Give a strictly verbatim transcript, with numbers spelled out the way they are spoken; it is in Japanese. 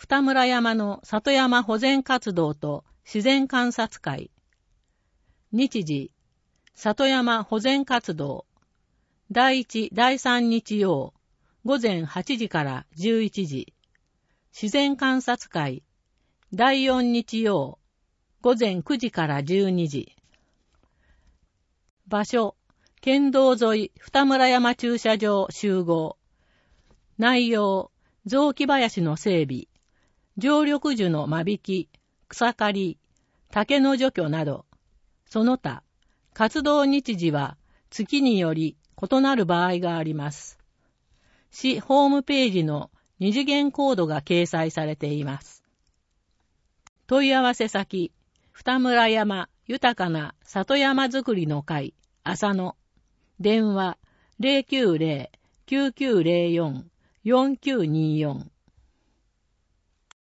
二村山の里山保全活動と自然観察会。日時、里山保全活動。第一、第三日曜、午前はちじからじゅういちじ。自然観察会。第四日曜、午前くじからじゅうにじ。場所、県道沿い二村山駐車場集合。内容、雑木林の整備、常緑樹の間引き、草刈り、竹の除去など、その他、活動日時は月により異なる場合があります。市ホームページの二次元コードが掲載されています。問い合わせ先、二村山豊かな里山づくりの会、浅野。電話 ゼロきゅうゼロ きゅうきゅうゼロよん よんきゅうにーよん